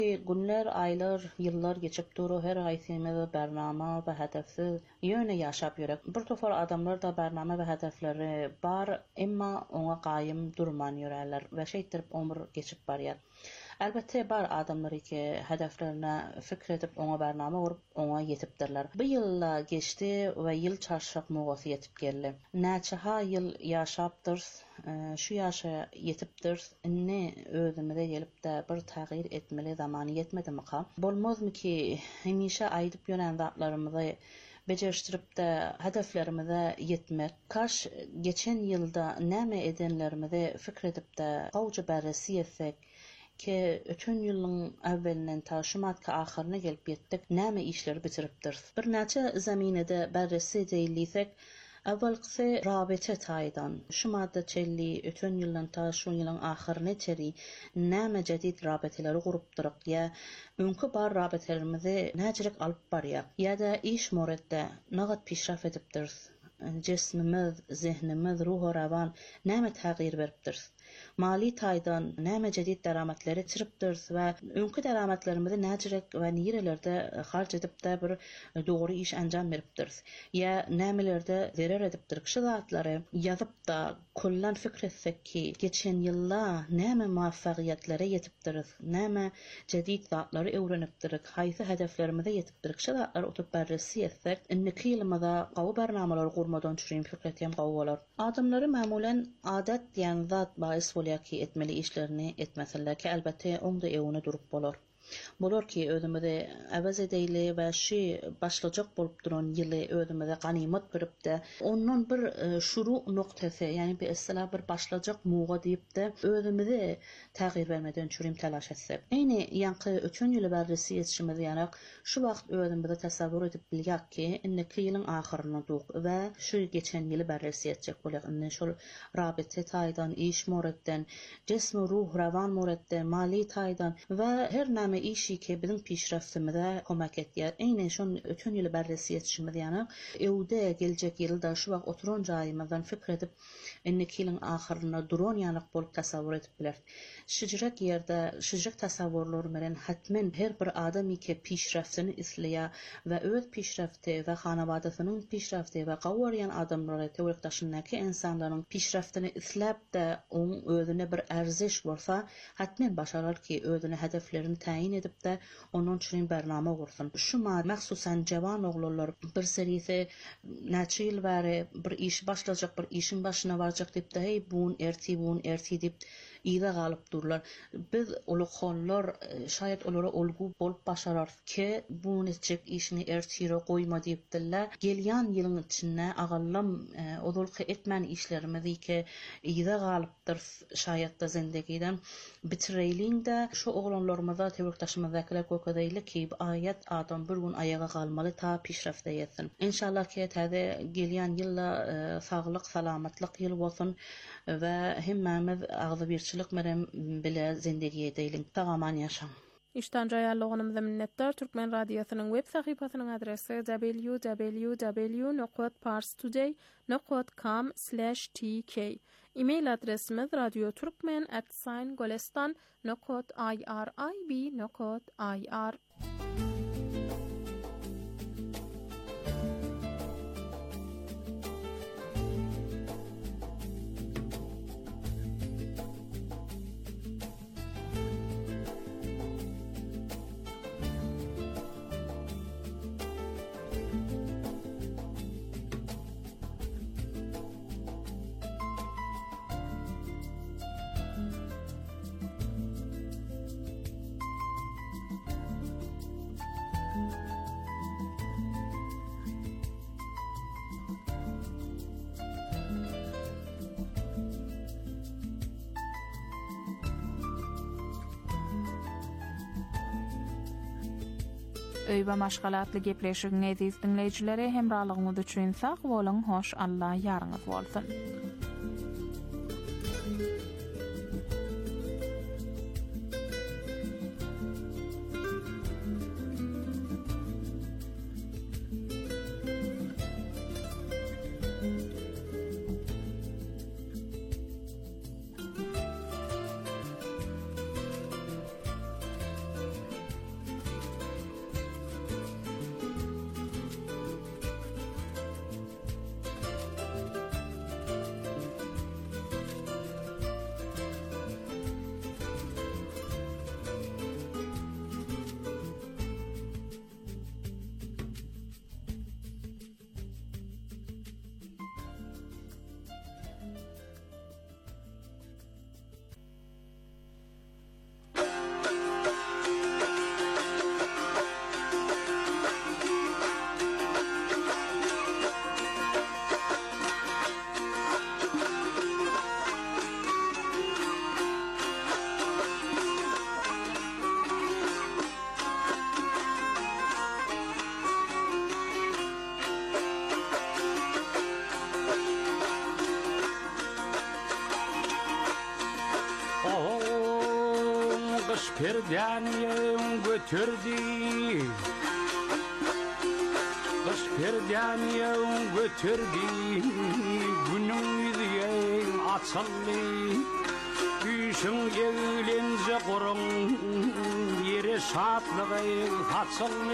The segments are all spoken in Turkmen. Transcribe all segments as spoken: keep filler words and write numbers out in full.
Günler, aylar, yıllar geçip duru her aysimizde bernama ve hedefsiz yöne yaşap yürek. Bir tofar adamlar da bernama ve hedefleri bar, emma ona qayım durman yürerler ve şeytirip ömür geçip barýar. Elbette bar adamlar ki hedeflerine fikredip ona bernama kurup ona yetipdirler. Bu yılla geçti ve yıl çarşak muğası yetip geldi. Näçe yıl yaşapdyr, şu yaşa yetipdir, ne özümüze gelip de bir tağyir etmeli zamanı yetmedi mi ka? Bolmazmı ki hemişe aydıp yönen zatlarımızı beceriştirip de hedeflerimize yetmek. Kaş geçen yılda näme edenlerimize fikredip de gawja berresi yetsek ki ötün yılın evvelinden ta şumatka ahirine gelip yettik, näme işleri bitiripdir. Bir näçe zaminede berresi deyilliysek, awalqy rabete taýdan şu madda çelli ötün yıldan ta şu yılın ahirine çeri näme jadid rabeteleri gurupdyryk ya öňkü bar rabetelerimizi näçelik alyp barýar ya da iş moretde nagat pişraf edipdir. Cismimiz, zihnimiz, ruhu ravan näme tağyir beripdir. Mali taýdan näme jadid daramatları çiripdir we öňkü daramatlarymyzy näçerek we nirelerde harç edip de bir dogry iş anjam beripdir. Ya nämelerde zerer edipdir. Şu zatlary ýazyp da kullan fikir etsek ki geçen ýylla näme muvaffagiýetlere yetipdir, näme jadid zatlary öwrenipdir, haýsy hedeflerimize yetipdir. Şu zatlar oturup berresi etsek, inniki ýylymyza gawy bernamalar gurmadan çürüýüm fikir etýän gawy bolar. Adamlary mamulen adat diýen zat baýys bolýar ki etmeli işlerini etmeseler ki elbette onda evine durup bolar. Bolar ki özümüze ävez edeýli we şi başlajak bolup duran ýyly özümüze ganimet görüp de ondan bir e, şuru noktasy, yani bir esla bir başlajak muga diýip de özümüze tağyir bermeden çürüm talaş etsek. Eýni ýanky öçün ýyly berresi ýetişimiz ýarak şu wagt özümüze tasawwur edip bilýär ki inniki ýylyň ahyryna duk we şu geçen ýyly berresi ýetjek bolýar. Inne şol rabete taýdan, iş moretden, cism ruh rawan moretden, mali taýdan we her näme işi ki bizim pişraftymyza komak etýär. Eýne şol ötün ýyly berresi ýetişimiz ýanak ewde geljek ýylda şu wagt oturan jaýymyzdan fikir edip inniki ýylyň ahyryna duran ýanak bolup tasawwur edip biler. Şüjrek ýerde şüjrek tasawwurlar menen hatmen her bir adamy ki pişraftyny isleýär we öz pişrafty we hanabadasynyň pişrafty we gawryan adamlara tewrekdaşyndaky insanlaryň pişraftyny isläp de oň özüne bir erziş bolsa hatmen başarar ki özüne hedeflerini tayin edip de onun üçin bernama gursun. Şu mahsusan jawan oglanlar bir serisi näçe ýyl bäri bir iş başlajak, bir işin başyna barjak diýip de hey bun erti bun erti diýip ýyla galyp durlar. Biz ulughanlar şaýat olara olgu bolup başarar ki bu neçek işini ertire goýma diýipdiler. Gelýän ýylyň içinde agallam e, odulky etmän işlerimizi ki ýyla galypdyr şaýatda zindegiden bitireýliň de şu oglanlarymyza tewrekdaşymyzdakiler gökdeýli ki aýat adam bir gün ayaga galmaly ta pişrafda ýetsin. İnşallah ki täze gelýän ýylla e, saglyk, salamatlyk ýyl bolsun we hemmemiz agzy birçilik meren bile zindegi edeýliň. Tagaman ýaşaň. İşten jaýarlygynymyza minnetdar. Türkmen radiosynyň web sahypasynyň adresi w w w nokta parstoday nokta com slash t k. E-mail adresimiz radioturkmen at golestan nokta irib nokta ir. Öý we maşgalatly gepleşigiň näzis dinleýijileri hemralygyňyz üçin sag boluň, hoş Allah ýaryňyz bolsun. perdenin götürdü Kış perdenin götürdü Günün yüzüyen açıldı Düşün evlence kurun Yeri şatlığı açıldı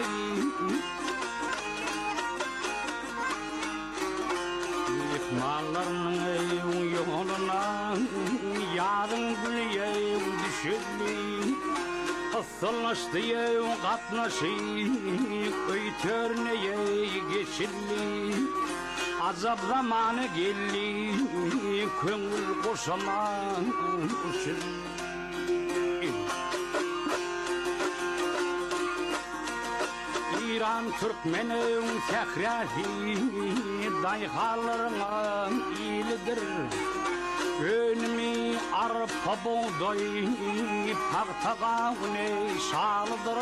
İhmallarının yoluna Yarın gülüyen düşürdü Asılmıştı yevun katnaşı Öytörneye geçildi Azap zamanı geldi Köngül koşaman uçurdu İran Türkmenin fəxrəhi Dayxalarına iyilidir Önümü arpa buğday Paqtağa ne şalıdır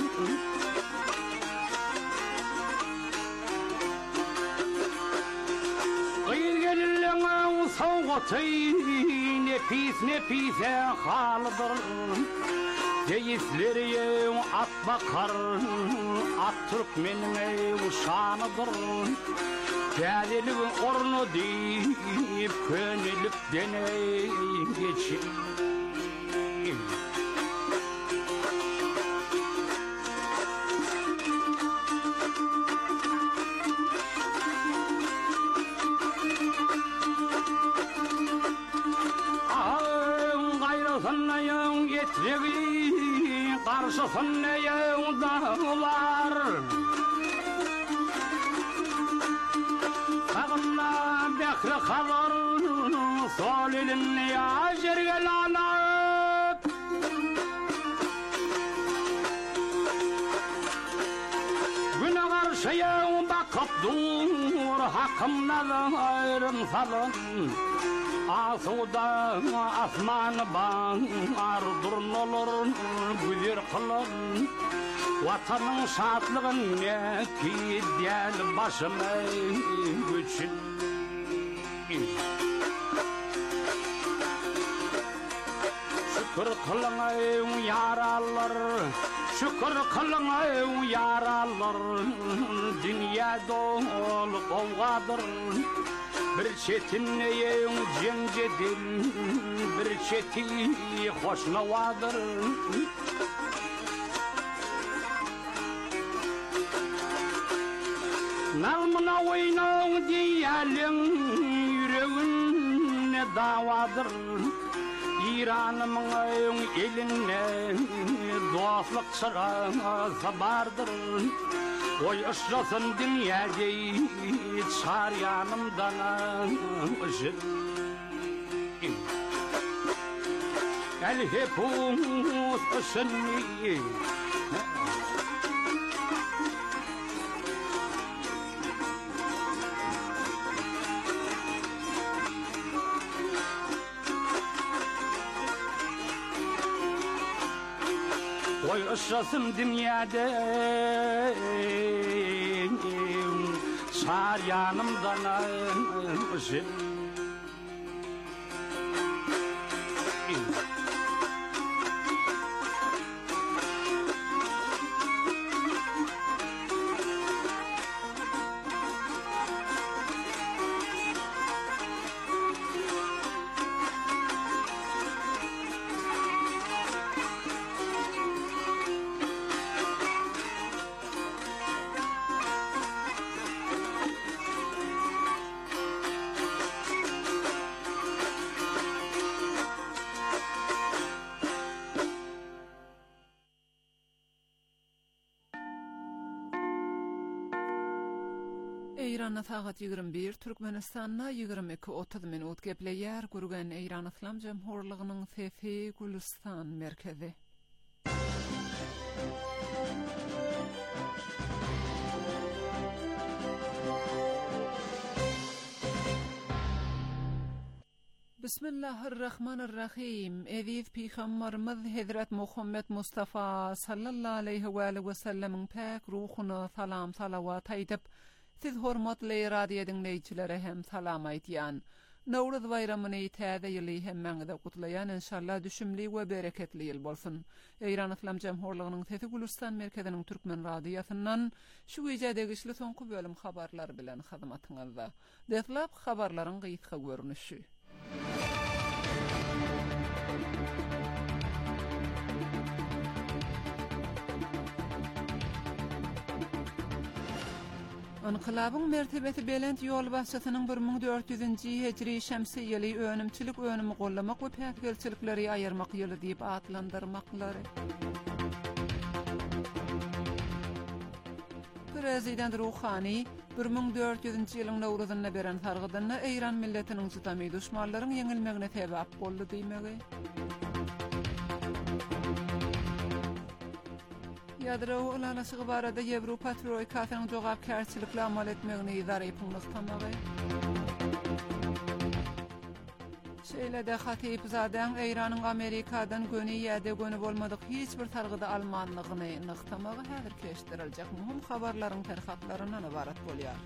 Qıyır gelirləŋə soğutu Nepis nepise halıdır Keyifleri at bakar, at Türkmenine uşanıdır. Gelilip ornu deyip, könülüp deney geçir. Ağın gayrısına yön getirebilir. Karşısında yağdağlar Sağına bekri kalır Sol elini yaşır gelanıp Güne karşı yağ bakıp dur Hakkımda ayrım salın Asuda asmanı bağır durun olur güzel kılın Vatanın şatlığın ne ki del başıma güçün Şükür kılın ey yaralar Şükür kılın ey yaralar Dünya dolu kovgadır Bir çetinle cence dil, bir çeti hoşnavadır. Nalmına oynav diyelim, yüreğin ne davadır. İran'ımın eline dostluk çırağısı vardır. Oy ışrasın dünyayı çar yanımdan ışır El hepus ışınlı Oy ışrasın dünyada Çar yanımdan ışın İran'a saat yigirme bir, Türkmenistan'a yigirme iki otuz minut gepleyer gurgan İran İslam Cemhurluğu'nun Fefi Gülistan merkezi. Bismillahirrahmanirrahim. Eziz Peygamberimiz Hazret Muhammed Mustafa sallallahu aleyhi ve aleyhi ve sellem'in pek ruhuna salam salavat aytıp siz hormatly radio dinleyiçilere hem salam aytýan. Nowruz bayramyny täze ýyly hemmäňde gutlaýan inşallah düşümli we bereketli ýyl bolsun. Eýran Islam Jamhurlygynyň Tefe Gulistan merkeziniň Türkmen radiýasyndan şu gecede güçli soňky bölüm habarlar bilen hyzmatyňyzda. Detlap habarlaryň gyýtga görnüşi. Anqylabyň mertebeti belent ýol başçysynyň bir ming dört ýüzünji hijri şämsi ýyly önümçilik önümi gollamak we pähkelçilikleri aýyrmak ýyly diýip atlandyrmaklary. Prezident Ruhani bir ming dört ýüzünji ýylyň Nowruzyna beren targydyna Eýran milletiniň tutamy düşmanlaryň ýeňilmegine sebäp boldy diýmegi. Ýadro ulanaşygy barada Ýewropa troýkasynyň jogapkärçilikle amal etmegini ýarypynlykdamagy. Şeýlede Hatip zadan Eýranyň Amerikadan göni ýa-da göni bolmadyk hiç bir targyda almanlygyny nyktamagy häzir keşdiriljek muhim habarlaryň terhatlaryndan ibarat bolýar.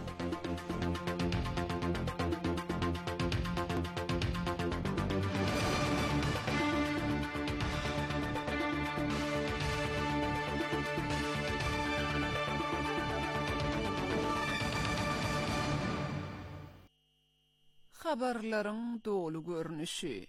Habarlaryň dolu görnüşi.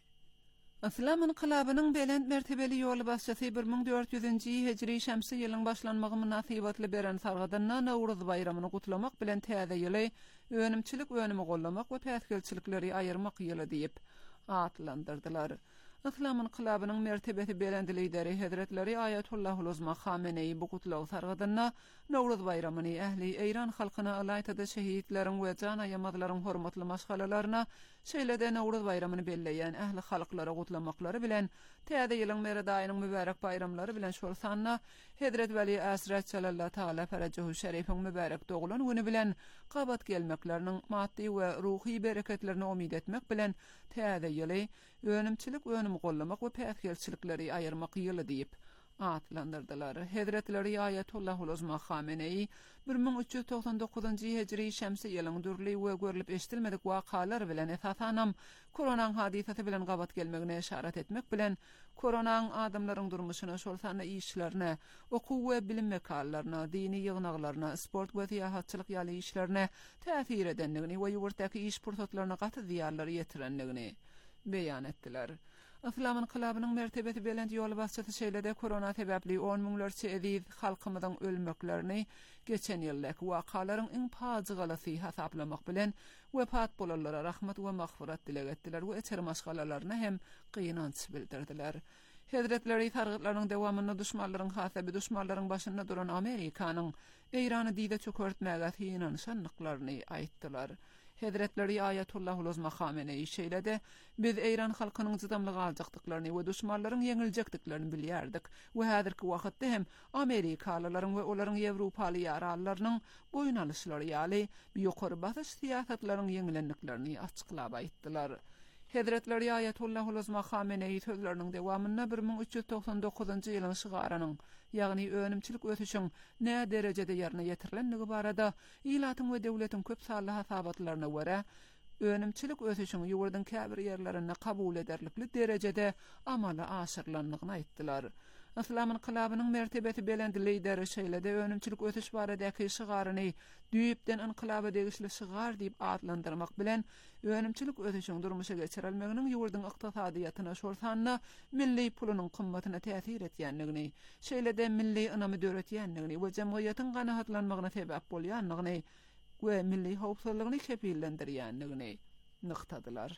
Islam inqilabynyň belent mertebeli ýoly başçysy bir ming dört ýüzünji hijri şämsi ýylyň başlanmagy munasybatly beren sargydyna Nowruz bayramyny gutlamak bilen täze ýyly önümçilik önümi gollamak we pähkelçilikleri aýyrmak ýyly diýip atlandyrdylar. Islam inqilabynyň mertebeti belent lideri Hazretleri Ayatullah Uluzma Khamenei bu gutlaw sargydyna Nowruz bayramyny ähli Eýran halkyna alaytyda şehidleriň we jan aýamadlaryň hormatly maşgalalaryna şeýlede Nowruz bayramyny belleýän ähli halklara gutlamaklary bilen täze ýylyň meradaýynyň mübarek bayramlary bilen şolsanna Hazret Wali Asrat sallallahu taala farajuhu şerifiň mübarek doglan güni bilen gabat gelmekleriniň maddi we ruhy bereketlerini umid etmek bilen täze ýyly önümçilik önümi gollamak we pähkelçilikleri aýyrmak ýyly diýip atlandyrdylar. Hazretleri Ayatullah Uluzma Khamenei bir ming üç ýüz toksan dokuzunji hijri şämsi ýylyň dürli we görülip eşdilmedik wakalar bilen esasanam koronaň hadisesi bilen gabat gelmegine işaret etmek bilen koronaň adamlaryň durmuşyna şolsana işlerine, okuw we bilim mekallaryna, dini ýygnaglaryna, sport we ýahatçylyk ýaly işlerine täsir edenligini we ýurtdaky iş pursatlaryna gaty ziýarlary ýetirenligini beýan etdiler. Islam inqilabynyň mertebeti belent ýol başçysy şeýlede korona sebäpli on miňlerçe ediz halkymyzyň ölmeklerini geçen ýyldaky wakalaryň iň paýjygalasy hasaplamak bilen wepat bolanlara rahmat we magfirat dilek etdiler we eter maşgalalaryna hem gynanç bildirdiler. Hazretleri targytlarynyň dowamyny düşmanlaryň hasaby düşmanlaryň başynda duran Amerikanyň Eýrany diýde çökertmäge inanşanlyklaryny aýtdylar. Hazretleri Ayatullah Uluzma Khamenei şeýlede biz Eýran halkynyň jydamlygy aljakdyklaryny we düşmanlaryň ýeňiljekdiklerini bilýärdik we häzirki wagtda hem Amerikalylaryň we olaryň Ýewropaly ýarallarynyň boyun alyşlary ýaly ýokary basyş siýasatlaryň ýeňilendiklerini açyklap aýtdylar. Hazretleri Ayatullah Uluzma Khamenei sözleriniň dowamyna bir ming üç ýüz toksan dokuzunji ýylyň şygaranyň, ýagny önümçilik ötüşiň näme derejede ýerine ýetirilenligi barada ilatyň we döwletiň köp sanly hasabatlaryna görä, önümçilik ötüşiň ýurdun käbir ýerlerine kabul ederlikli derejede amala aşyrlanlygyny aýtdylar. Islam inqilabynyň mertebeti belent lideri şeýlede önümçilik ötüş baradaky şygarany düýüpden inqilaba degişli şygar diýip adlandyrmak bilen önümçilik ötüşiň durmuşa geçirilmeginiň ýurdun ykdysadyýatyna şolsanna milli pulunyň kymmatyna täsir etýänligini, şeýlede milli ynamy döretýänligini we jemgyýetiň ganahatlanmagyna sebäp bolýanlygyny we milli howpsuzlygyny kepillendirýänligini nyktadylar.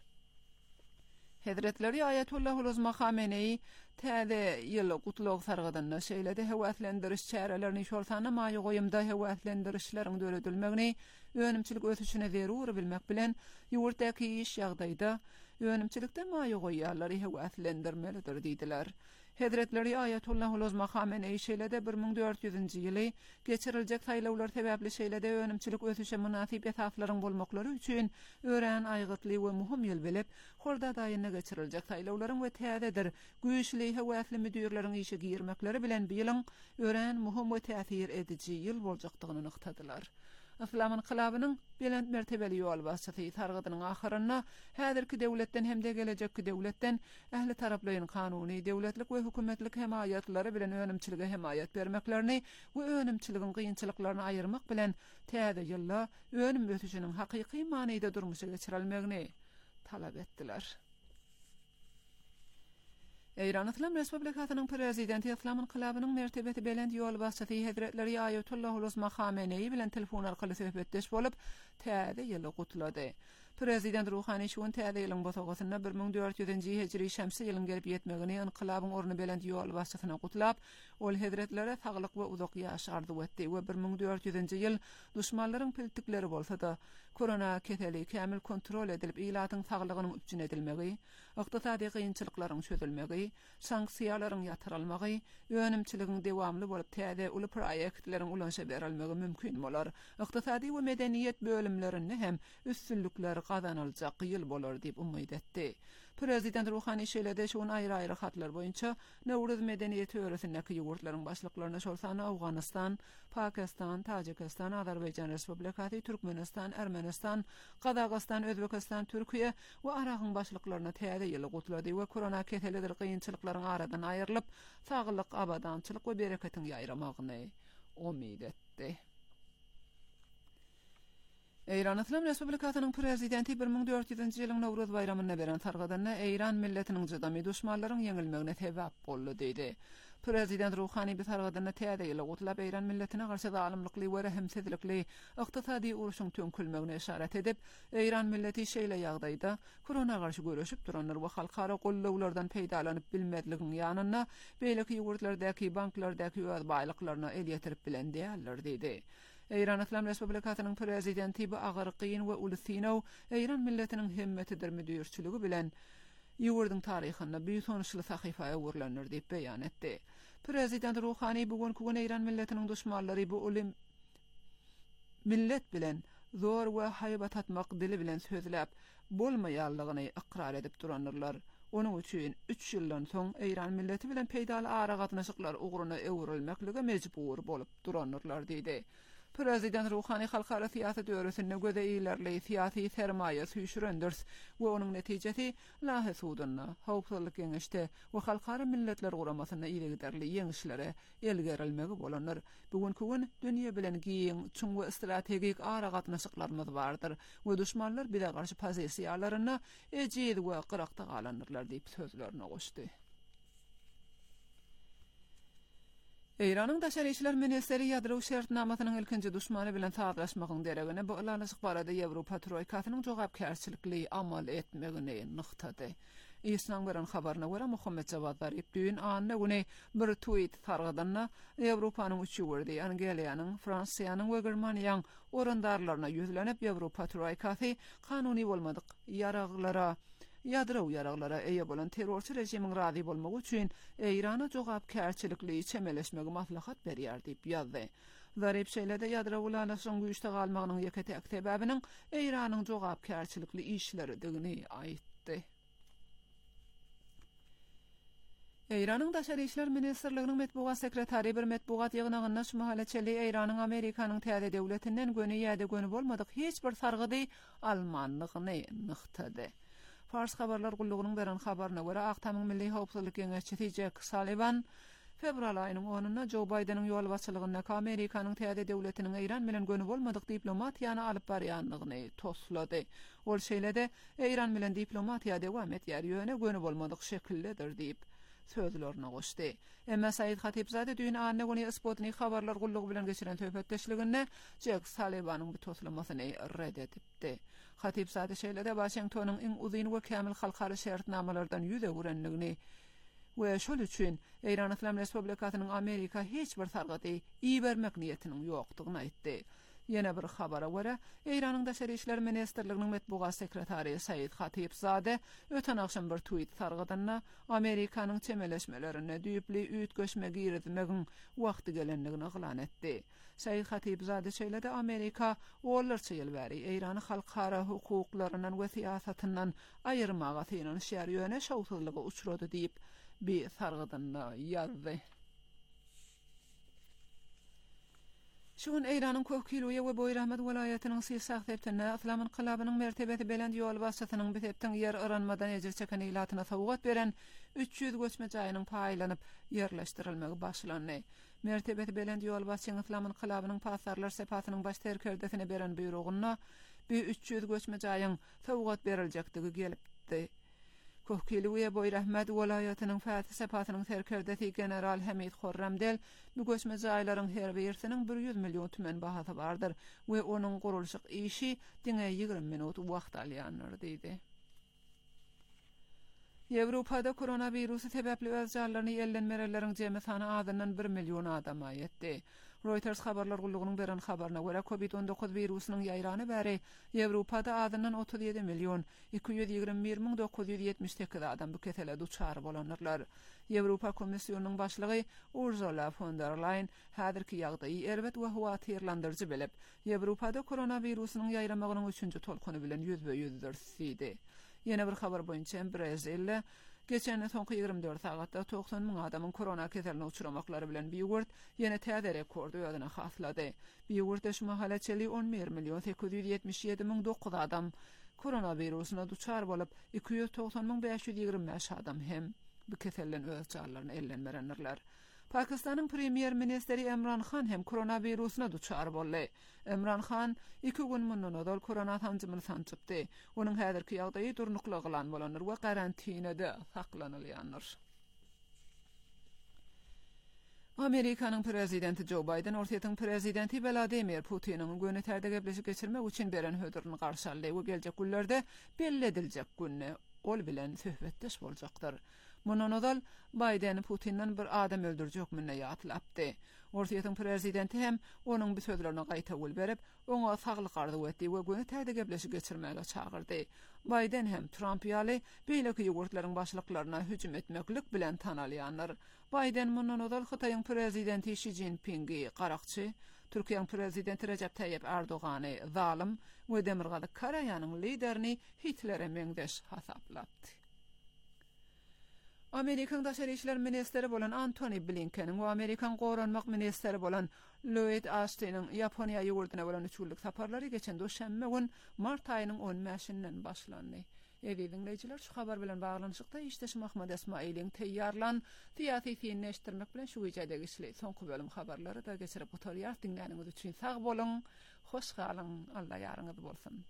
Hazretleri Ayatullah Uluzma Khamenei täze ýyl gutlaw sargydyna şeýlede hewätlendiriş çärelerini şolsana maýy goýumda hewätlendirişleriň döredilmegini, önümçilik ötüşine zerur bilmek bilen ýurtdaky iş ýagdaýda önümçilikde maýy goýýarlary hewätlendirmelidir diýdiler. Hazretleri Ayatullah Uluzma Khamenei şeýlede bir ming dört ýüzünji ýyly geçiriljek saýlawlar sebäpli şeýlede önümçilik ötüşe münasip esaslaryň bolmaklary üçin ören aýgytly we muhim ýyl bilip, horda daýyna geçiriljek saýlawlaryň we täzedir güýçli hewätli müdirleriň işe girmekleri bilen bu ýylyň ören muhim we täsir edici ýyl boljakdygyny nyktadylar. Islam inqilabynyň belent mertebeli ýol başçysy targydynyň ahyrynda häzirki döwletden hemde gelecekki döwletden ähli taraplaryň kanuny, döwletlik we hökümetlik hemayatlary bilen önümçilige hemayat bermeklerini we önümçiligiň kynçylyklaryny aýyrmak bilen täze ýylla önüm ötüşiniň hakyky manyda durmuşa geçirilmegini talap etdiler. Eýran Islam Respublikasynyň prezidenti Islam inqilabynyň mertebeti belend ýol başçysy Hazretleri Ayatullah Ulama Khamenei bilen telefon arkaly söhbetdeş bolup täze ýyly gutlady. Prezident Ruhani şuň täze ýylyň botagysyna bir ming dört ýüzünji hijri şämsi ýylyň gelip ýetmegini inqilabyň orny belend ýol başçysyna gutlap, ol Hazretlere saglyk we uzak ýaş ardy etdi we bir ming dört ýüzünji ýyl düşmanlaryň piltikleri bolsa-da korona keteli kämil kontrol edilip ilatyň saglygynyň üçin edilmegi, ykdysady kynçylyklaryň çözülmegi, sanksiýalaryň ýatyrylmagy, önümçiligiň dewamly bolup täze uly proýektleriň ulanşa berilmegi mümkin bolar. Ykdysady we medeniýet bölümlerini hem üstünlükleri kazanılacak ýyl bolar diýip umyt etdi. Prezident Ruhani şeýlede şuň aýry-aýry hatlar boýunça Nowruz medeniýeti öwresindäki ýurtlaryň başlyklaryna şolsan Awganistan, Pakistan, Tajikistan, Azerbaýjan Respublikasy, Türkmenistan, Ermenistan, Kazakystan, Özbekistan, Türkiýe we Aragyň başlyklaryna täze ýyly gutlady we korona ketelidir kynçylyklaryň aradan aýrylyp saglyk, abadançylyk we bereketiň ýaýramagyny umyt etdi. Eýran Islam Respublikasynyň prezidenti bir ming dört ýüzünji ýylyň Nowruz bayraminyna beren targadyna Eýran milletiniň jydamy düşmanlaryň ýeňilmegine sebäp boldy diýdi. Prezident Ruhani bir targadyna täze ýyly gutlap Eýran milletine garşy zalymlykly we rahimsizlikli ykdysady uruşyň tönkülmegine işaret edip, Eýran milleti şeýle ýagdaýda korona garşy göreşip duranlar we halkara gollawlardan peýdalanyp bilmedliginiň ýanyna beýleki ýurtlardaky banklardaky öz baýlyklaryna el ýetirip bilen diýerler diýdi. Eýran Islam Respublikasynyň prezidenti bu agyrqyn we ulusinaw Eýran milletiniň himmetidir müdürçiligi bilen ýurduň taryhynda büýük sonuçly sahyfa öwürlenir diýip beýan etdi. Prezident Ruhani bugünkü gün Eýran milletiniň düşmanlary bu uly millet bilen zor we haýbat atmak dili bilen sözläp bolmaýanlygyny ikrar edip duranlar. Onun üçin üç ýyldan soň Eýran milleti bilen peýdaly ara gatnaşyklar ugruny öwrülmeklige mejbur bolup duranlar diýdi. Prezident Ruhani halkara siýasat öwresinde göze ilerli siyasi sermaye süýşürendiriz we onuň netijesi lahy suwdyna, howpsuzlyk geňişde we halkara milletler guramasyna ýeňderli ýeňişlere elgerilmegi bolanlar. Bugünkü gün dünýä bilen giň çuň we strategik ara gatnaşyklarymyz bardyr we düşmanlar bize garşy pozisiýalaryna ejid we gyrakda galanyrlar diýip sözlerini goşdy. Eýranyň Daşary işler ministeri ýadrow şertnamasynyň ilkinji düşmany bilen saglaşmagyň deregine bu ýylanışyk barada Ýewropa troýkasynyň jogapkärçilikli amal etmegini nyktady. Islam gören habaryna görä Muhammed Jawad Zarif düýün anna güni bir tweet targadyna Ýewropanyň üç ýurdy Angliýanyň, Fransiýanyň we Germaniýanyň orandarlaryna ýüzlenip Ýewropa troýkasy kanuny bolmadyk ýaraglara ýadrow ýaraglara eýe bolan terrorçy rejimiň razy bolmagy üçin Eýrana jogapkärçilikli çemeleşmegi maslahat berýär diýip ýazdy. Zarif şeýlede ýadrow ulanyşyň güýçde galmagynyň ýekete sebäbiniň Eýranyň jogapkärçilikli işleri digini aýtdy. Eýranyň Daşary işler ministrliginiň metbuat sekretary bir metbuat ýygynagyna şu mahaletçeli Eýranyň Amerikanyň täze döwletinden göni ýa-da göni bolmadyk hiç bir sargydy almanlygyny nyktady. Fars habarlar gullugynyň beren habaryna görä Aktamyň Milli Howpsuzlyk Geňeşçisi Jack Sullivan fevral aýynyň onuny Joe Bidenin ýol başçylygynda Amerikanyň täze döwletiniň Eýran bilen göni bolmadyk diplomatiýany alyp barýanlygyny toslady. Ol şeýlede Eýran bilen diplomatiýa dewam etýär ýöne göni bolmadyk şekildedir diýip sözlerini goşdy. Emma Said Hatipzade düýün anna güni Sputnik habarlar gullugy bilen geçiren töhbetdeşliginde Jack Sullivanyň bu toslamasyny reddetipdi. Hatipzade şeýlede Washingtonyň iň uzyn we kämil halkara şertnamalardan ýüze gürenligini we şol üçin Eýran Islam Respublikasynyň Amerika hiç bir sargady iý bermek niýetiniň ýokdugyny aýtdy. Ýene bir habara görä, Eýranyň Daşary işler ministrliginiň metbuat sekretary Said Hatipzade öten akşam bir tweet targadyna Amerikanyň çemeleşmelerine düýüpli üýtgeşme girizmegiň wagty gelenligini ýylan etdi. Said Hatipzade şeýlede Amerika ollarça ýyl bäri Eýrany halkara hukuklarynyň we siýasatyndan aýyrmaga synan şer ýöne şowsuzlyga uçrady diýip bir targadyna ýazdy. Şuň Eýranyň Kökkiluýa we Boýrahmet welaýatynyň Sysaq teptine Islam inqilabynyň mertebeti belän ýol başçysynyň bitepden ýer aranmadan ejir çeken ilatyna sowgat beren üç ýüz göçme jaýynyň paýlanyp ýerleşdirilmegi başlandy. Mertebeti belän ýol başçysynyň Islam inqilabynyň pasarlar sepatynyň baş terkerdesine beren buýrugyna bu üç ýüz göçme jaýyň sowgat beriljektigi gelipdi. Kökkiluýa Boýrahmet welaýatynyň Fatih sepatynyň terkerdesi general Hamid Horramdel bu göçme jaýlaryň her birisiniň bir ýüz million tümen bahasy bardyr we onuň gurulşyk işi diňe ýygrym minut wagt alýanlar diýdi. Ýewropada koronavirusy sebäpli öz jarlaryny ellenmelerleriň jemy sany adyndan bir million adama ýetdi. Reuters habarlar gullugynyň beren habaryna görä covid on dokuz virusynyň ýaýrany bäri Ýewropada adyndan otuz ýedi million iki ýüz ýigirmi bir miň dokuz ýüz ýetmiş sekiz adam bu kesele duçar bolanlar. Ýewropa Komissiýonynyň başlygy Ursula von der Leyen häzirki ýagdaýy erbet we howatyrlandyrjy bilip, Ýewropada koronavirusynyň ýaýramagynyň üçünji tolkuny bilen ýüzbe-ýüzdir diýdi. Ýene bir habar boýunça Brezilya geçen soňky ýygrimi dört sagatda doksan miň adamyň korona keseline uçuramaklary bilen biýurt ýene täze rekord ýadyna haslady. Biýurtda şu mahallaçyly on bir million sekiz ýüz ýetmiş ýedi miň dokuz adam koronavirusyna duçar bolup iki ýüz doksan miň beş ýüz ýigirmi beş adam hem bu keselen öz jarlaryny ellenmerenler. Pakistanyň premier ministeri Imran Khan hem koronavirusuna duçar boldy. Imran Khan iki gün mundan odal korona tamjymyny sançypdy. Onuň häzirki ýagdaýy durnukly gylan bolanlar we karantinada saklanylýanlar. Amerikanyň prezidenti Joe Biden Russiýanyň prezidenti Vladimir Putiniň göni täze gepleşik geçirmek üçin beren hödürni garşy aldy we geljek günlerde belli ediljek günne ol bilen söhbetdeş boljakdyr. Mundan odal Biden Putin'den bir adam öldürjek minne ýatlapdy. Russiýanyň prezidenti hem onuň bu sözlerine gaýta bol berip, oňa saglyk arzu etdi we göni täze gepleşik geçirmäge çagyrdy. Biden hem Trump ýaly beýleki ýogurtlaryň başlyklaryna hüjüm etmeklik bilen tanalýanlar. Biden mundan odal Hytaýyň prezidenti Xi Jinping'i garakçy, Türkiýanyň prezidenti Recep Tayyip Erdogany zalim we Demirgaly Karaýanyň liderini Hitler'e meňdeş hasaplapdy. Amerikan Daşary işler ministeri bolan Antony Blinken we Amerikan goranmak ministeri bolan Lloyd Austin'in Ýaponiýa ýurduna bolan üç günlük saparlary geçen döşembe gün mart aýynyň on beşinden başlandy. Ewi dinleýijiler, şu habar bilen baglanyşykda işdeşim Ahmad Esmailiň teýýarlan tiýaty fiýinleşdirmek bilen şu ýerde geçli soňky bölüm habarlary da geçirip oturýar. Dinläniňiz üçin sag bolun, hoş galyň, Allah ýaryňyz bolsun.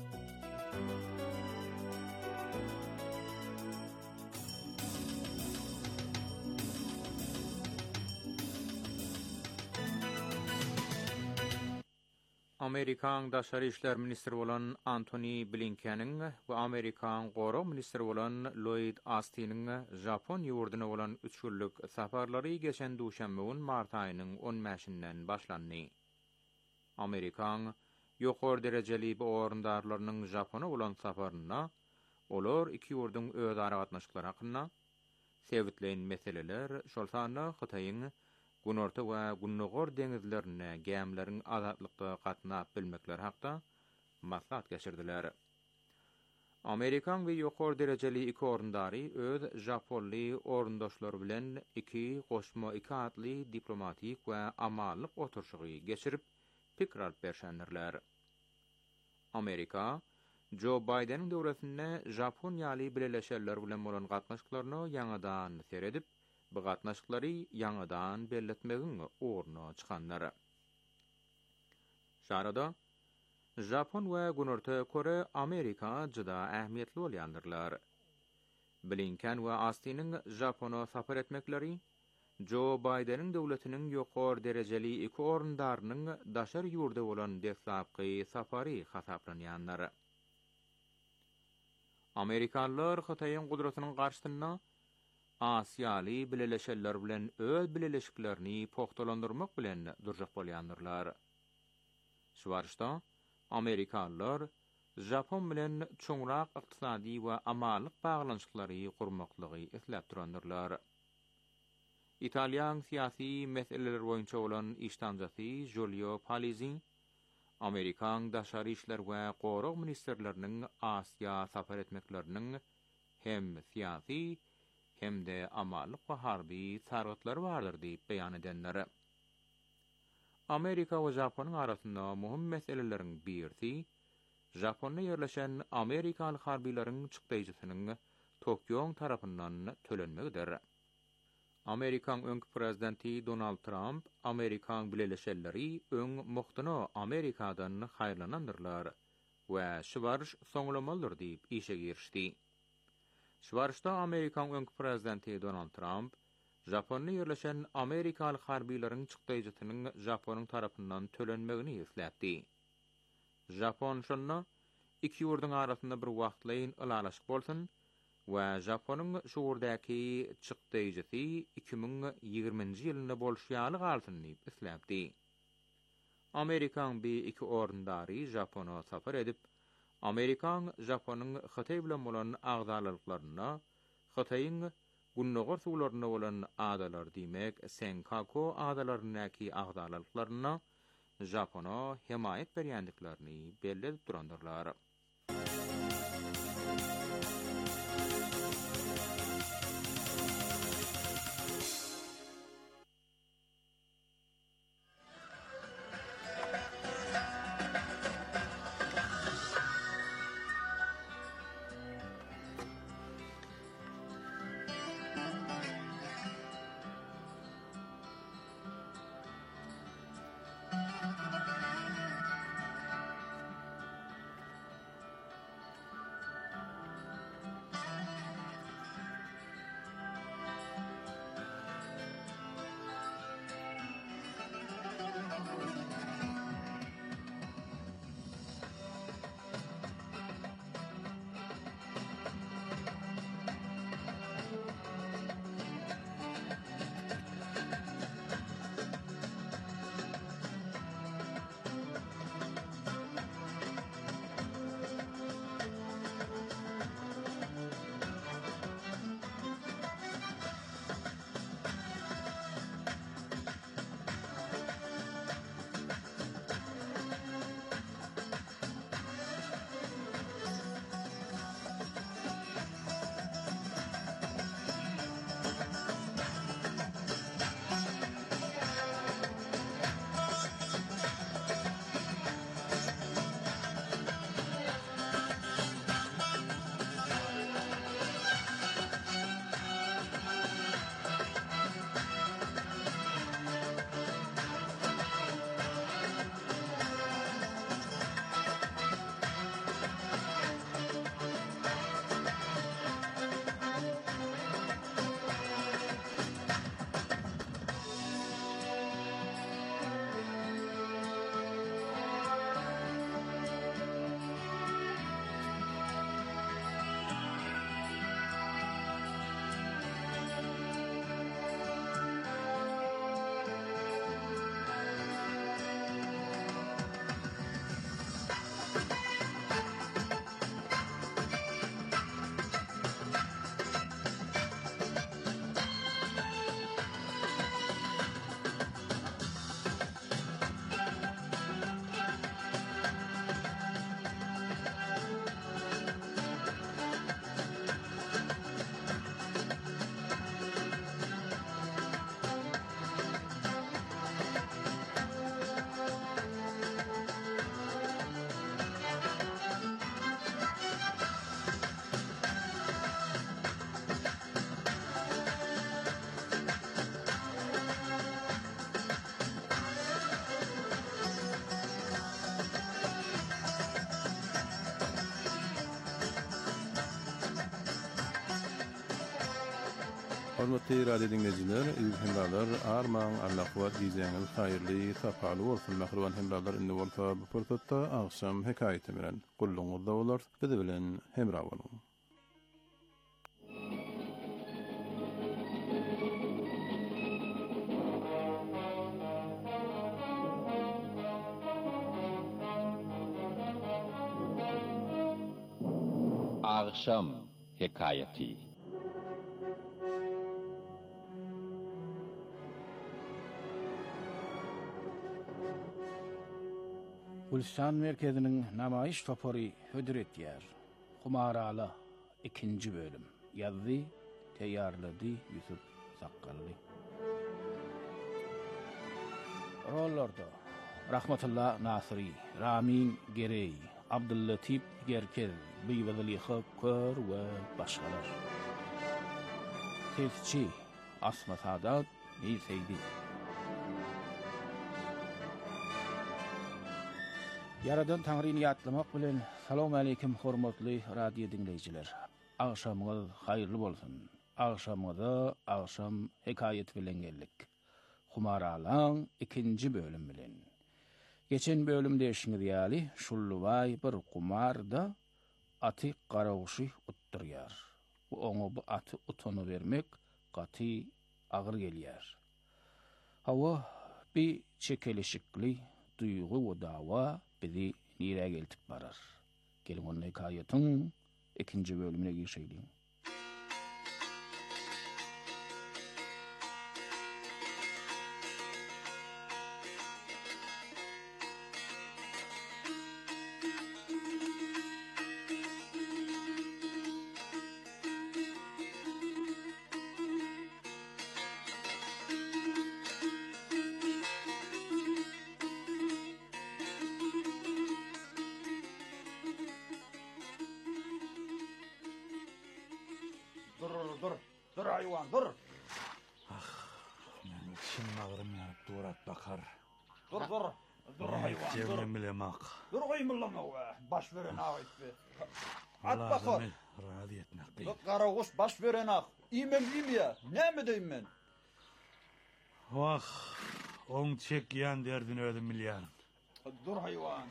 Amerikan Daşary işler ministri bolan Antony Blinken'in we Amerikan Goro ministri bolan Lloyd Austin'in Japon ýurduna bolan üç günlük saparlary geçen duşanbe gün mart aýynyň on beşinden başlandy. Amerikan ýokary derejeli bu orundarlarynyň Japona bolan saparyna olar iki ýurdun özara gatnaşyklary hakynda sebitleýän meseleler şol sanda Hytaýyň Günorta we Günnogor deňizlerine gemleriň azatlykda gatnap bilmekler hakda maslahat geçirdiler. Amerikan we ýokary derejeli iki orundary öz Japonly orundaşlary bilen iki goşma iki atly diplomatik we amallyk oturşugy geçirip pikir alyp berýänler. Amerika Joe Biden'in döwletine Japoniýaly birleşenler bilen bolan gatnaşyklaryny ýangadan seredip bu gatnaşyklary ýangadan belletmegiň orna çykanlar. Şarada Japon we Günorta Kore Amerika juda ähmiýetli bolýandylar. Blinken we Austin'in Japona sapar etmekleri Joe Biden'in döwletiniň ýokary derejeli iki orundarynyň daşar ýurda bolan desapky sapary hasaplanýanlar. Amerikanlar Hytaýyň gudratynyň garşysyna Asiýaly bileleşenler bilen öz bileleşiklerini pohtalandyrmak bilen durjak bolýandylar. Şu barışda Amerikanlar Japon bilen çoňrak ykdysady we amallyk baglanyşyklary gurmaklygy eslep durandyrlar. Italiýan siýasy meseleler boýunça bolan iştanjasy Giulio Palizzi Amerikan daşary işler we gorag ministerleriniň Asiýa sapar etmekleriniň hem siýasy hem de amallyk we harby sargatlary bardyr diýip beýan edenler. Amerika we Japonyň arasynda muhim meselelerin birisi, Japonda ýerleşen Amerikaly harbiýlaryň çykdyjysynyň Tokyo tarapyndan tölenmegidir. Amerikan öňki prezidenti Donald Trump, Amerikan bileşenleri öň muhtyny Amerikadan haýrlanandyrlar we şubarş soňlamalydyr diýip işe girişdi. Şubarşda Amerikan öňki prezidenti Donald Trump, Japonda ýerleşen Amerikaly harbiýlaryň çykdyjysynyň Japonyň tarapyndan tölenmegini isläpdi. Japon şonda iki ýurduň arasynda bir wagtlaýyn ylalaşyk bolsun we Japonyň şu ýurdäki çykdyjysy iki bin ýigirmenji ýylynda bolşýaly galsyn diýip isläpdi. Amerikan bir iki orundary Japona safar edip, Amerikan Japonyň Hytaý bilen bolan agdalyklaryna, Hytaýyň Gunnogor suwlaryna bolan adalar diýmek, Senkaku adalarynyňky agdalyklaryna Japona himayet berýändiklaryny belli edip durandyrlar. Hormatly radio dinleyijiler, hemralar, armaň Allah'a diýýäňiz haýyrly, tapaly bolsun. Mähruban hemralar, indi bolsa bu pursatda agşam hekaýete bilen gulluňyzda bolar. Bizi bilen hemra bolun. Agşam hekaýeti. Gülşan merkezinin namayiş topori hödret yer. Humarala ikinci bölüm. Yazdı, teyarladı Yusuf Sakkallı. rollarda Rahmatullah Nasiri, Ramin Gerey, Abdüllatif Gerkel, Beyvazaliha Kör ve başkalar. Sesçi Asma Sadat, Neyseydi. Yaradan Tanrı'nı yatlamak bilen Salam aleyküm hormatly radio dinleyiciler. Akşamınız hayırlı bolsun. Akşamıza akşam hikayet bilen geldik. Humaralan ikinci bölüm bilen. Geçen bölümde eşiniz yali şulluvay bir kumarda atı qarawşy utturýar. Oňa bu atı utunu vermek gaty agyr gelýär. Hawa bir çekelişikli duygu we dawa bizi nire geltip barar. Gelin onun hikayetin ikinci bölümüne geçelim. Dur, dur, dur hayvan, dur. Men çin ağrım ýaryp durat bakar. Dur, dur, dur hayvan, dur. Cemle bilemek. Dur goýmulama we, baş veren ağytdy. At bakar. Radi etmek Dur, değil. Garagus baş veren ağ. İmem ýa, näme diýim men? Vah, oň çek ýan derdini ödüm bilýän. Dur hayvan.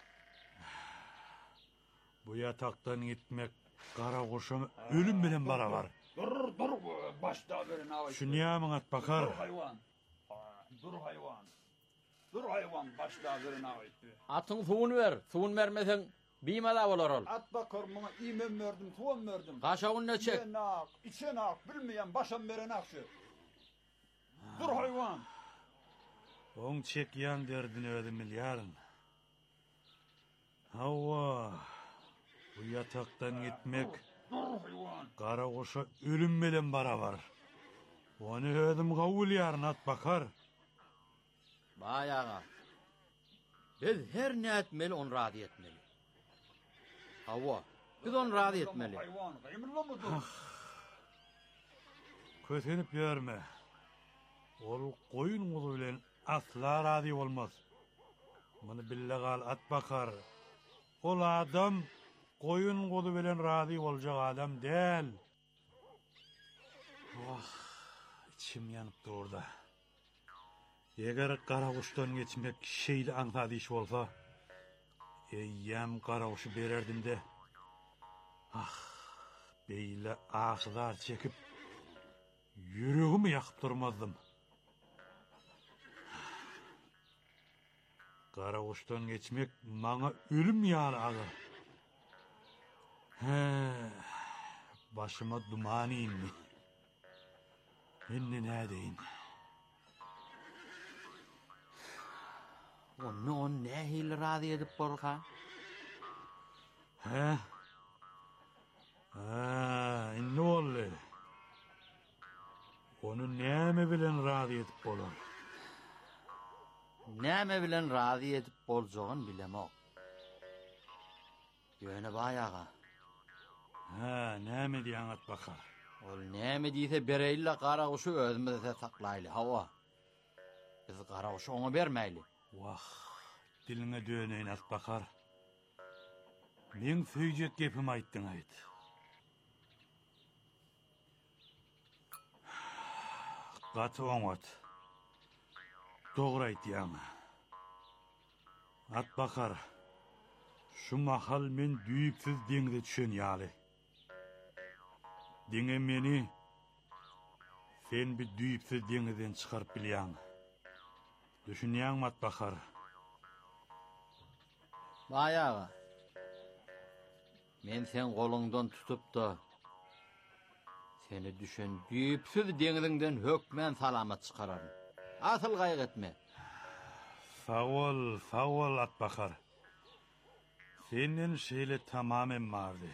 Bu yataktan gitmek kara kuşum ölüm bilen barabar. Dur, dur, başda veren ağytdy. Şu niýe at bakar? Dur hayvan. Dur hayvan. Dur hayvan, başda veren ağytdy. Atyň suwuny ber, suwun bermesen biýmala bolar ol. At bakar muňa imem verdim, tuwam verdim. Gaşagyny neçek? Ben ağ, içen ağ, bilmeýän başam veren ağşy. Dur hayvan. Oň çek ýan derdini ödüm bilýän. Hawa, bu yataktan gitmek Dur hayvan. kara kuşa ölüm bilen barabar. Onu ödüm gawul ýaryn at bakar. Bayaga. Biz her ne etmeli on radi etmeli. Hawa, biz on radi etmeli. Hayvan, gaýmylama dur. Kötenip ýörme. Ol koyun gulu bilen asla radi olmaz. Muny bille gal at bakar. Ol adam koyun gulu bilen radi boljak adam del. Oh, içim yanıp durda. Eger kara kuştan geçmek şeýle aňsady iş bolsa, eýýem kara kuşy bererdim de. Ah, beýle ağzar çekip yüreğimi yakıp durmazdım. Kara kuştan geçmek maňa ölüm ýaly agyr. He, başıma duman indi. Indi ne deyin? Onu on nähil radi edip borka? He? Ha, indi oldu. Onu näme bilen radi edip bolar? Näme bilen radi edip boljagyny bilemok. Ýöne bayaga. Ha, näme diýen at bakar? Ol näme diýse bereýle kara kuşy özümizde saklaýly. Hawa. Biz kara kuşy oňa bermäýli. Wah, diline döneýin at bakar. Men söýjek gepimi aýtdyň aýt. Gaty oňat. Dogry aýtýan. At bakar. Şu mahal men düýüksiz deňde düşen ýaly. Diňe meni sen bir düýüksiz deňden çykaryp bilýän. Düşünýän at bakar. Bayaga. Men sen goluňdan tutup da seni düşen düýüpsiz deňiňden hökmen salamat çykararym. Asyl gaýg etme. Sağol, sağol at bakar. Senin şeyle tamamen vardı.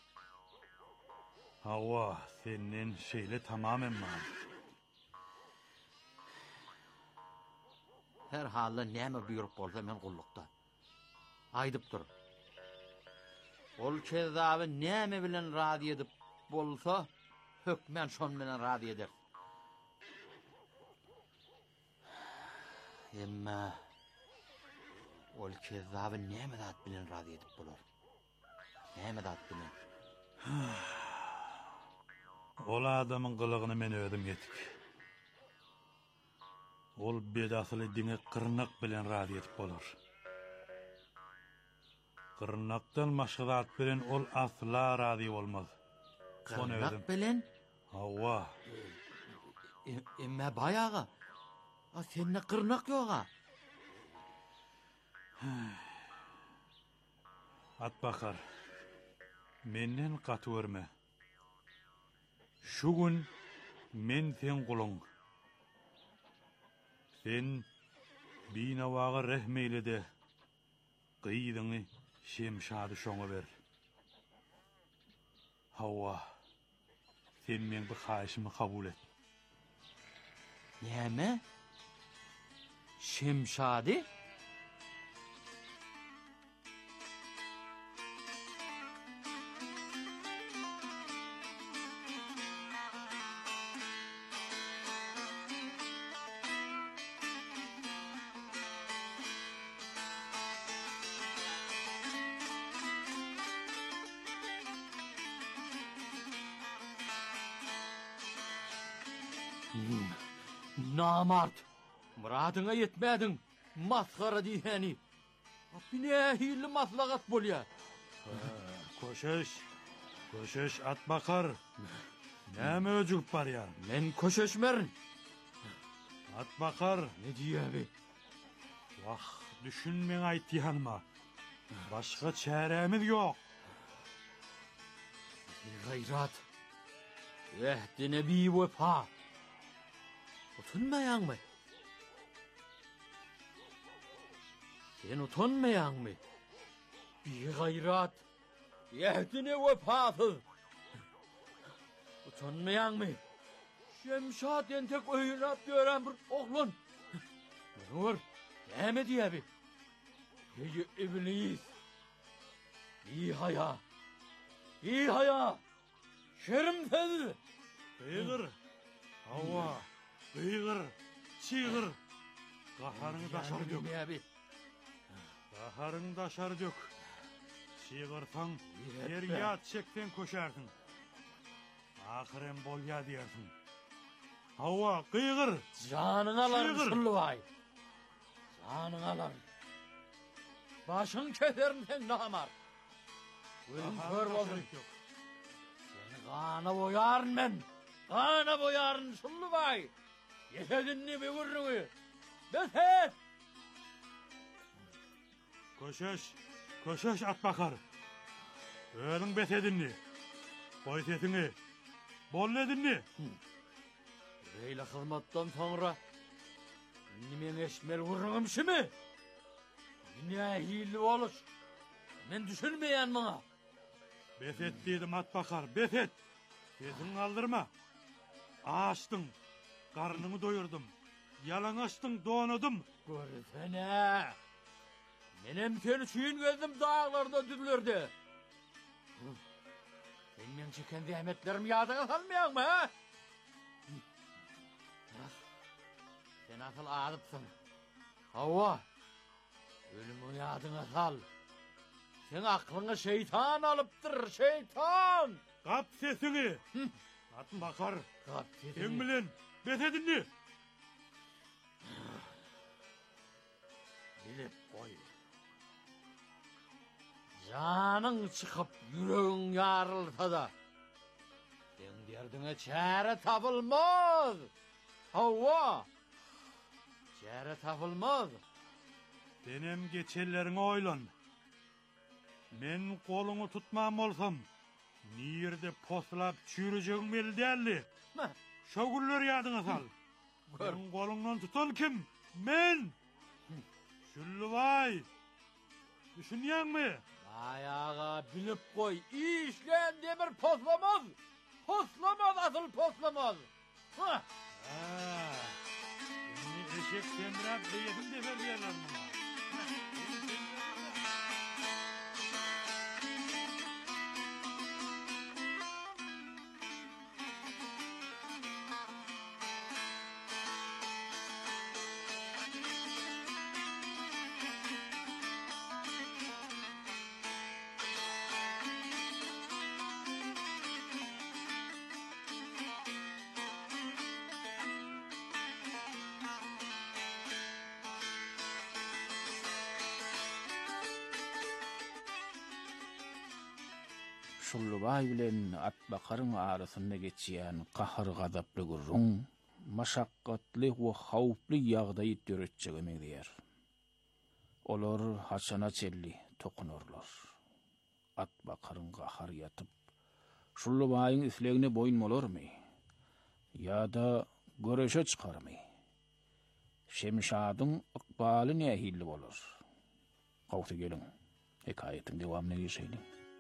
Hawa, senin şeyle tamamen vardı. her halda näme buyurup bolsa men gullukda. Aýdyp dur. Ol kezaby näme bilen rady edip bolsa, hökmen şon bilen rady eder. Emma ol kezaby näme zat bilen rady edip bolar? Näme zat bilen? Ol adamın kılıgını men ödüm yetik. Ol bedasyly diňe kırnak bilen rady edip bolar. Kırnakdan maşgılat bilen ol asla rady bolmaz. Kırnak bilen? Hawa. Emma bayağı. A sende kırnak ýok-a. Atbakar. Menden gaty görme. Şu gün men sen guluň. Sen binawaga rehmeyle de gyýdyňy Şemşady şoňa ber. Hawa, sen men bu haýyşymy kabul et. Näme? Şemşady? Namart. Muradyňa yetmädiň. Maskara diýeni. Apine hili maslahat bolýar. Koşeş. Koşeş Atbakar. Näme öjüp barýar? Men köşeşmerin. Atbakar. Ne diýäbi? Wah, düşünmeň aýtýanma. Başga çäremiz ýok. Gayrat. Ehdine bi wefa. Utanmaýanmy? Sen utanmaýanmy? Bi gayrat. Ehdine wefasyz. Utanmaýanmy? Şemşat entek öýünap ýören bir oglun. Nur, näme diýäbi? Ey iblis. İyi haya. İyi haya. Şerimsiz. Gıyğır. Hawa. Gıyğır. Çığır. Gaharyňy daşar dök. Näme? Gaharyň daşar dök. Çığırsaň, ýerýat çekden köşärsiň. Ahyrem bolýa diýersiň. Hawa, gıyğır. Janyň alar Sulluway. Janyň alar. Başyň keserin sen namar. Ölüm kör boldun. Seni gana boýaryn men. Gana boýaryn Sulluway. Ýesedinni begürrüňi. Beset. Köşeş, köşeş Atbakar. Ölüň besedinni. Boý sesini. Bolledinni. Beýle hyzmatdan soňra nimeň eşmel gurrugym şimi? Dünya hili boluş. Men düşünmeýän maňa. Beset diýdim Atbakar, beset. Sesiň aldyrma. Açdyň, garnyňy doýurdum. Ýalaň açdyň, donudum. Görsene. Menem seni süýün gözüm dağlarda düzülürdi. Sen men çeken zähmetlerimi ýadyňa salmaýanmy, ha? Sen asıl azypsyň. Hawa. Ölümü ýadyňa sal. Sen aklyňy şeytan alypdyr, şeytan. Gap sesini. Atbakar. Gap sesini. Sen bilen besedinni. Bilip koy. Janyň çykyp ýüregiň ýarylsa da sen derdiňe çäre tapylmaz. Hawa. Çäre tapylmaz. Benim geçerleriňe oýlan. Men koluňy tutmam bolsam, nirde poslap çürüjegim beldeldi. Şo günler ýadyňa sal. Men koluňdan tutan kim? Men. Sulluway. Düşünýänmi? Ayağa bilip koy. İşlen demir poslamaz. Poslamaz asıl poslamaz. Ha. Ha. Şimdi Eşek semrap beyedim de verdiler bana. Şullubay bilen atbakarın arasynda geçýän gahyr gadaply gurrun, maşakkatly we hawply ýagdaý döretjegi meňdiýär. Olar haçana çelli tokunurlar. Atbakarın gahyr ýatyp, Şullubaýyň islegine boyun bolarmy? Ýa-da göreşe çykarmy? Şemşadyň ykbaly nähilli bolar? Gawty geliň, hekaýetiň dowamyny geçeýin.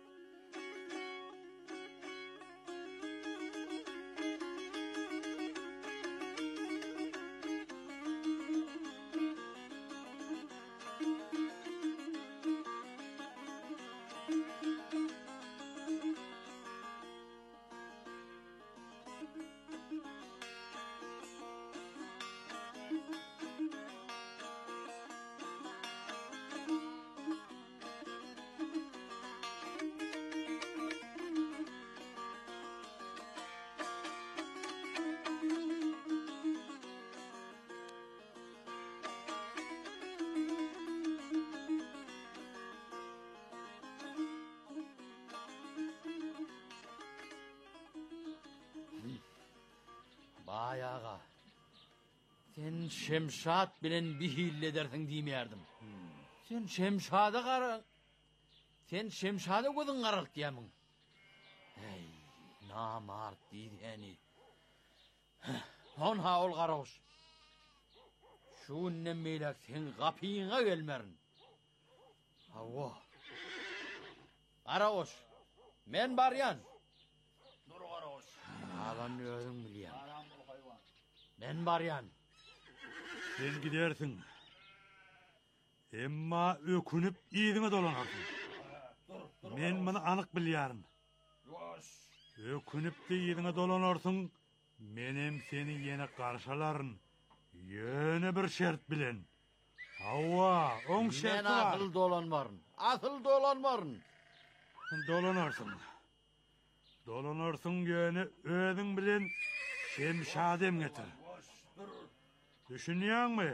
Bayağa. Sen Şemşat bilen bir hille dersin diýmärdim. Sen Şemşada gara. Sen Şemşada gözün garalt diýämiň. Hey, namart diýeni. On ha ol garaş. Şu nemmeýlek sen gapyňa gelmerin. Hawa. Garaş. Men baryan. Dur garaş. Alan özüň bilýän. Men baryan. Sen gidersin. Emma ökünüp ýygyňa dolanarsyň. Men muny anyk bilýärim. Ýoş. Ökünüp de ýygyňa dolanarsyň, menem seni ýene garşalaryn. Ýöne bir şert bilen. Hawa, oň şert Men asyl dolanmaryn. Asyl dolanmaryn. Dolanarsyň. Dolanarsyň ýöne özüň bilen Şemşadem getir. Düşünýärmi?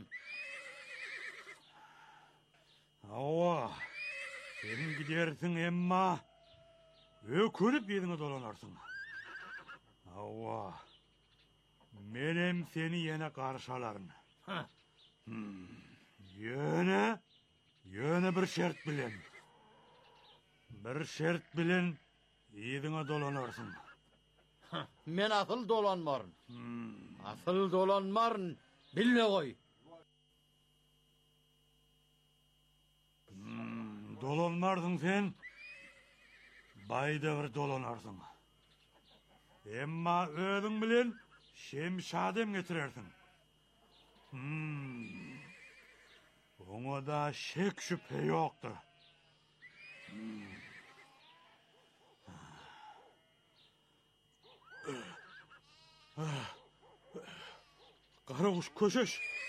Hawa, sen gidersin emma ökünüp ýygyňa dolanarsyň. Hawa, menem seni ýene garşalaryn. Hmm. Ýöne, ýöne bir şert bilen. Bir şert bilen ýygyňa dolanarsyň. Men asyl dolanmaryn. Hmm. Asyl dolanmaryn. Bilme goý. Hmm, dolanmarsyň sen. Baýda bir dolanarsyň. Emma özüň bilen Şemşadem getirersiň. Hmm. Oňa da şek şüphe ýokdur. Hmm. Karakuş köşeş.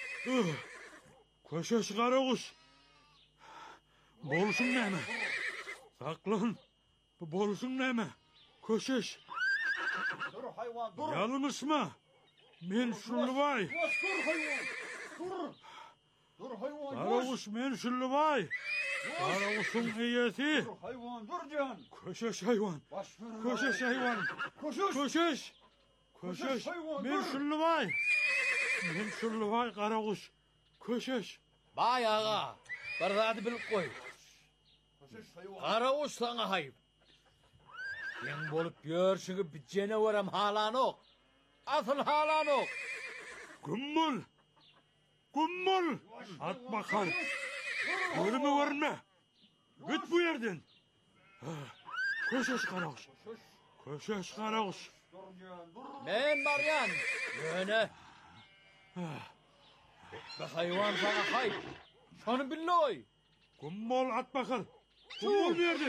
Köşeş karakuş. Boluşun näme? Saklan. Bu boluşun näme? Köşeş. Dur hayvan dur. Yalnızma. Men Şullubay. Dur hayvan. Dur. Dur hayvan. Karakuş men Şullubay. Karakuşun eýesi. Dur hayvan dur can. Köşeş hayvan. Köşeş hayvan. Köşeş. Köşeş. Köşeş. Men Şullubay. Men Şullubay Karakuş. Köşeş. Bayağa. Bir zady bilip goý. Köşeş hayvan. Karakuş saňa haýyp. Sen bolup ýörşigi bitjene weram halanok. Asyl halanok. Gummul. Gummul. At bakar. Görme görme. Git bu yerden. Köşeş Karakuş. Köşeş Karakuş. Men baryan. Ýöne. Be hayvan sana hay. Şonu billoy. Kummol at bakır. Kummol verdin.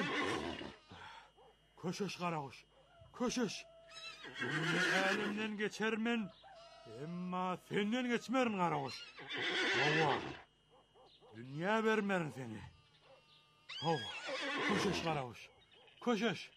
Köşeş Karakuş. Köşeş. Bunu elimden geçermen. Emma senden geçmerin Karakuş. Hava. Dünya vermerin seni. Hava. Köşeş Karakuş. Köşeş.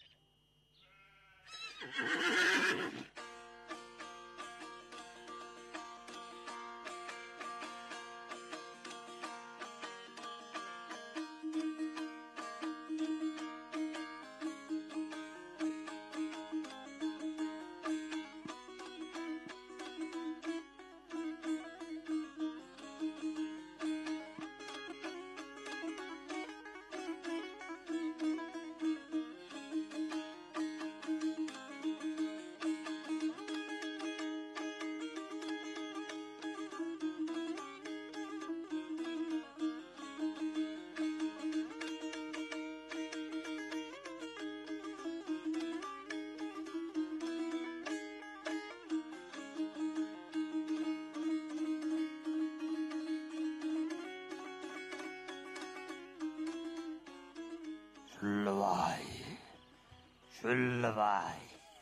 Şulluvay. Şulluvay.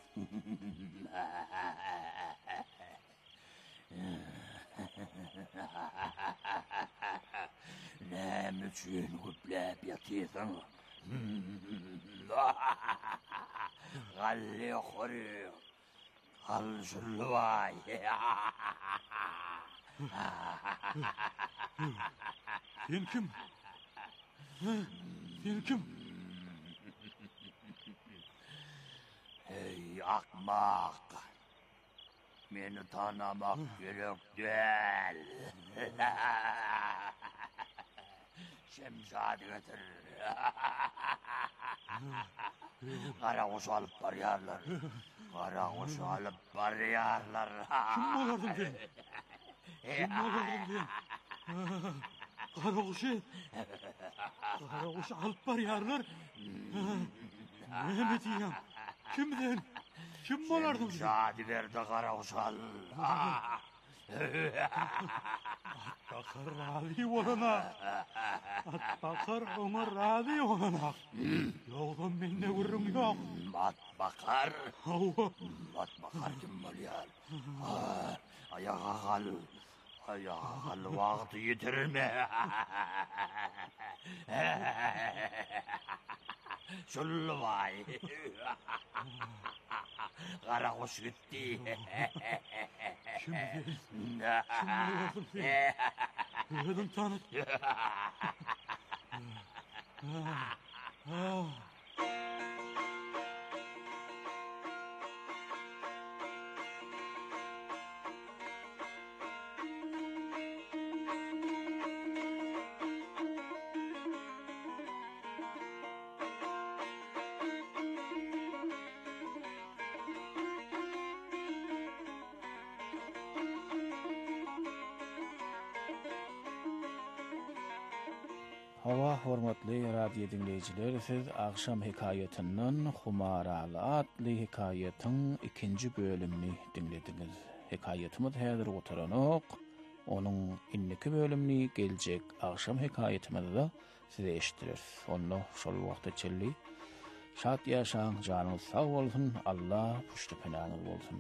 Ne müçün güplep yatıyorsun? Galli okurur. Al şulluvay. Sen kim? Sen kim? Hey akmak. Beni tanımak gerek değil. Şemsadi getir. Karakuş alıp barıyarlar. Karakuş alıp barıyarlar. Kim olurdun sen? Kim olurdun sen? Karakuşu. Karakuşu alıp barıyarlar. Ne mi diyeyim? Kimden? Kim olurdun sen? Şemsadi verdi Karakuş al. Bakır radi olana. At bakır ona radi olana. Yoldan benimle vurrum yok. At bakar. Hava. At bakar kim var ya? Ayağa kal. Ayağa kal vakti yitirme. Şulluvay. Karakuş gitti. Şimdi. Şimdi olurdun sen. Öldüm tanıt. Ah. Hava hormatly radio dinleyijiler, siz akşam hikayetinden Humaralı adlı hikayetin ikinci bölümünü dinlediniz. Hikayetimiz häzir otaranok, onun inniki bölümünü gelecek akşam hikayetimizde size eşittiririz. Onu şol wagtda çelli. Şat yaşaň, janyňyz sag bolsun, Allah puşty penaňyz bolsun.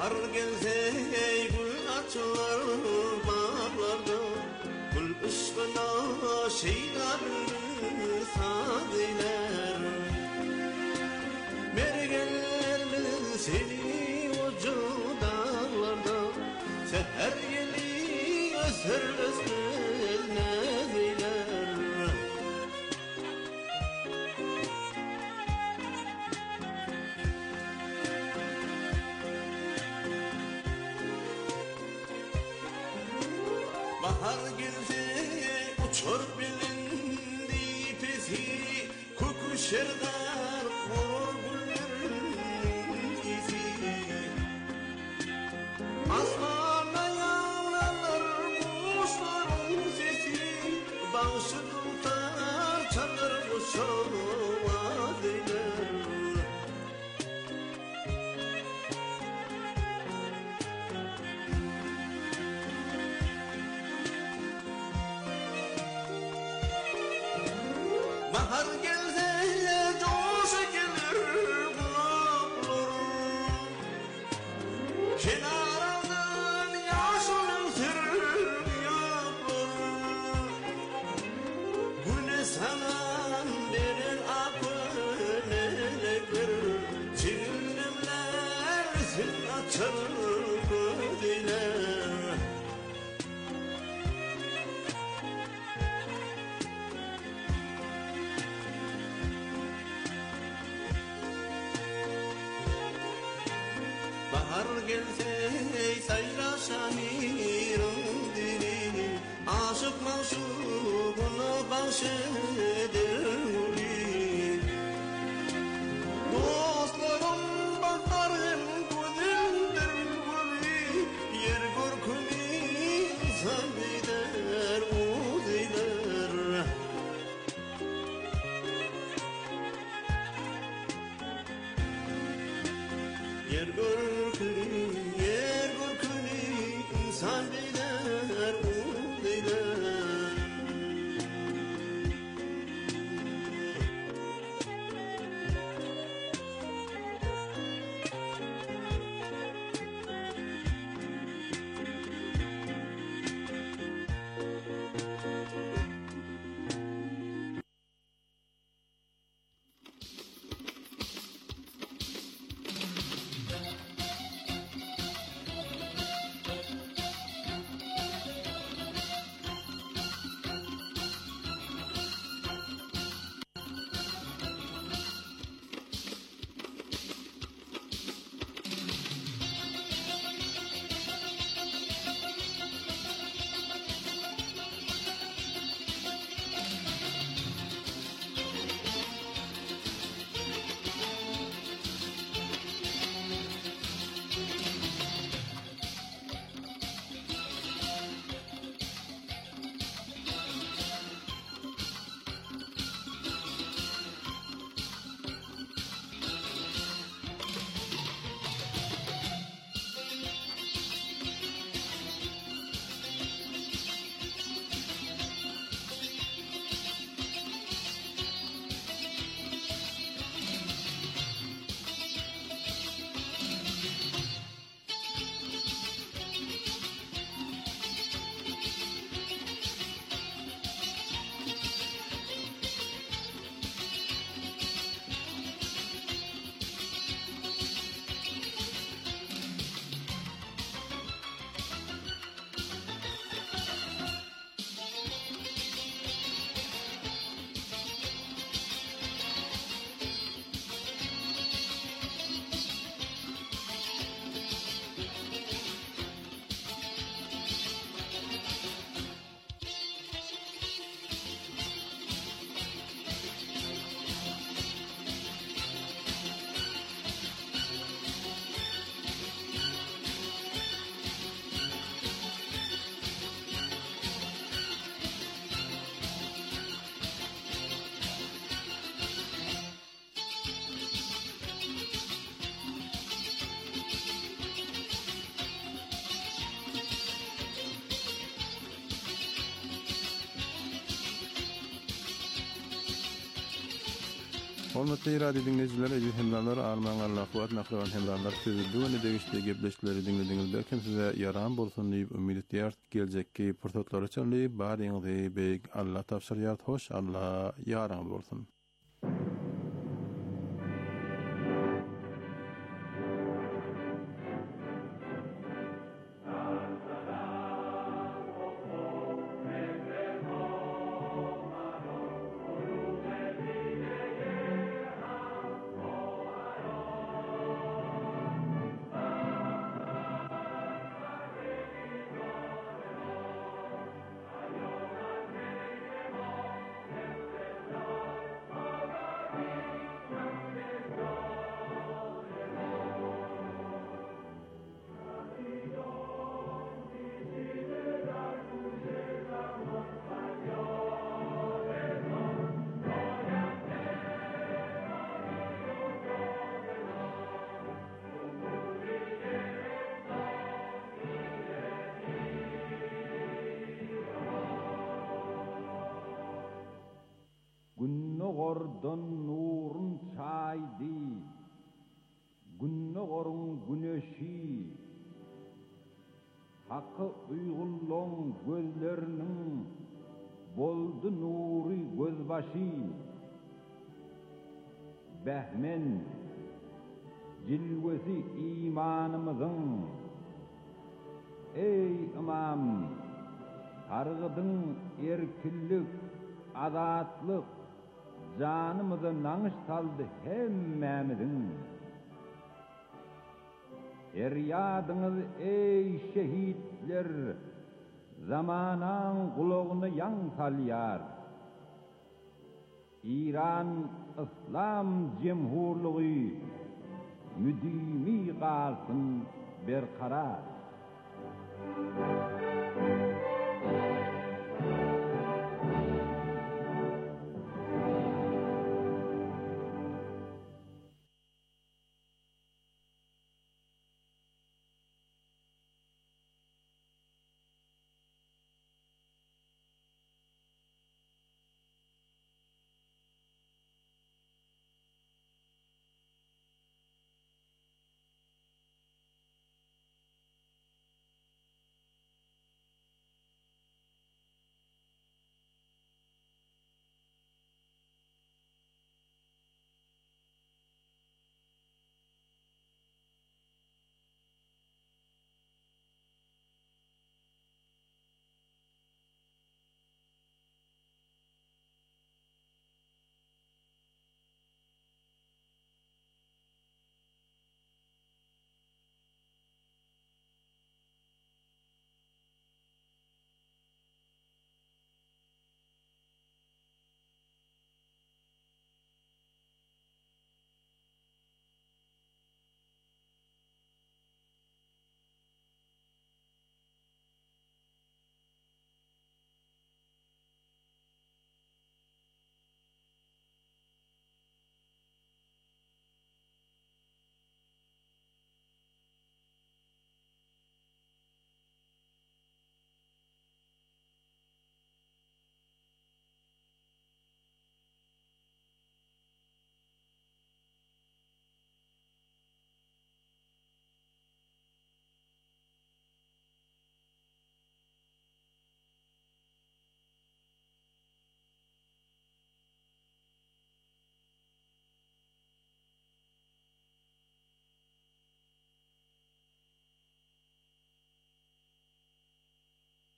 Bahar gelse gül açılar bağlarda, gül ışkına şeydarını sadiler. Mergellerle seni ucu dağlarda, seher yeli öser öser neziler. Bahar gelse uçur bilindi pesi, koku şerdar vurur güllerin izi. Asmana yağlanır kuşların sesi, bağışı tutar çalır kuşu vadeler. Bahar gelse coşa gelir bulaklar, kenarından yaşının sırrıyaklar. Güne sanan verir akıl elekler, çiğnemler sin açar gözler. Bahar gelse sayraşanırım dili, aşık maşukuna bahşedir gülü. Dostlarım bakar hem gözümdür gülü, yer görkünü insan bider uziler. Yer görkünü, yer görkünü insan bilir, o bilir. Hormatly radio dinleyiciler, eji hemdalar, arman Allah'uat naklıvan hemdalar sözüldü ve nedegişte gebleşleri dinlediğiniz belki size yaran bolsun deyip ümid etiyar. Gelecekki fırsatları çönleyip, bariňyzy beyik Allah tapşyryar, hoş Allah yaran bolsun. Günnogordan nurun çaydi, günnogorun güneşi, hakkı uygulon gözlerinin boldu nuri gözbaşı, behmen cilvesi imanımızın, ey imam, targıdın erkillik, azatlık, canımızı nanış saldı hemmemizin. Eryadınız ey şehitler, zamanan kulağını yan salyar. İran İslam Cemhurluğu müdimi kalsın berkarar.